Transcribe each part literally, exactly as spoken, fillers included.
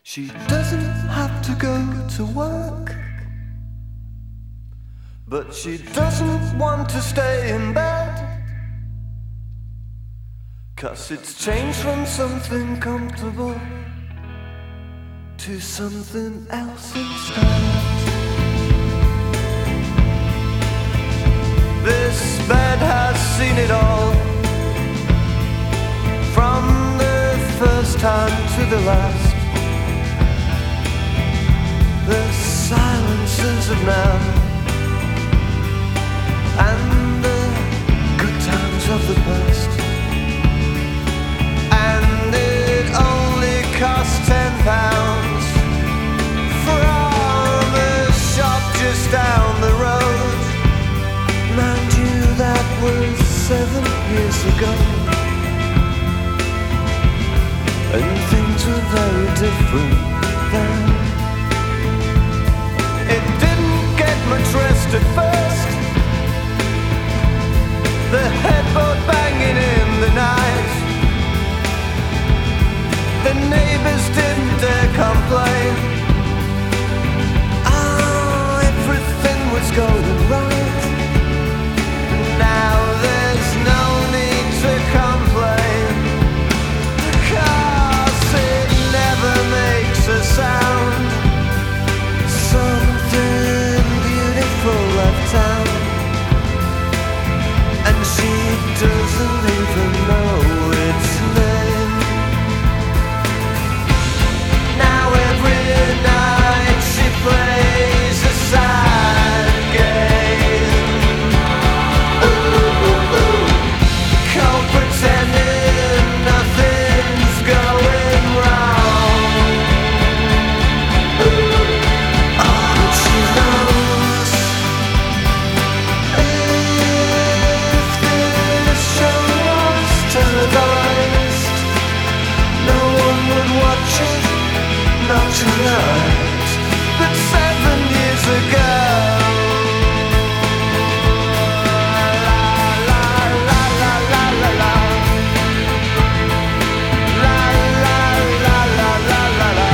She doesn't have to go to work, but she doesn't want to stay in bed, 'cause it's changed from something comfortable to something else instead. This bed has seen it all, from the first time to the last. The silences of now, and the good times of the past. And it only cost ten pounds from a shop just down the road. Mind you, that was seven years ago, and things were very different then. It didn't get much rest at first, the headboard banging in the night. The neighbors didn't dare complain. Oh, everything was going right. Now there's no need to complain, 'cause it never makes a sound. Something beautiful left town, and she doesn't even know its name. Now every night she plays a sad game. Ooh, ooh, ooh. Cold pretending nothing's going wrong. Ooh. Oh, but she knows if this show was televised, no one would watch it, not tonight, but seven years ago. La la la la la la. La la la la la la la.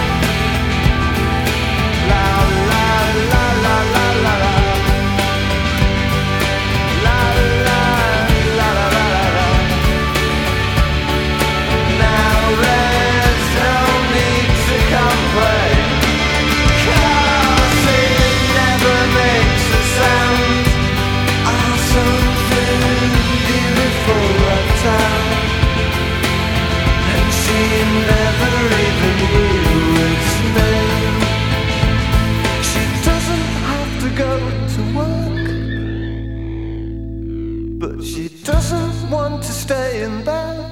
La la la la la la la. La la la la la la. Now there's no need to complain, 'cause it never makes a sound. Oh, something beautiful left town, and she never even knew its name. She doesn't have to go to work, but she doesn't want to stay in bed,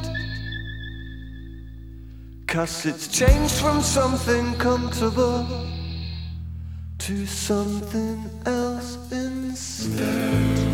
'cause it's changed from something comfortable to something else instead.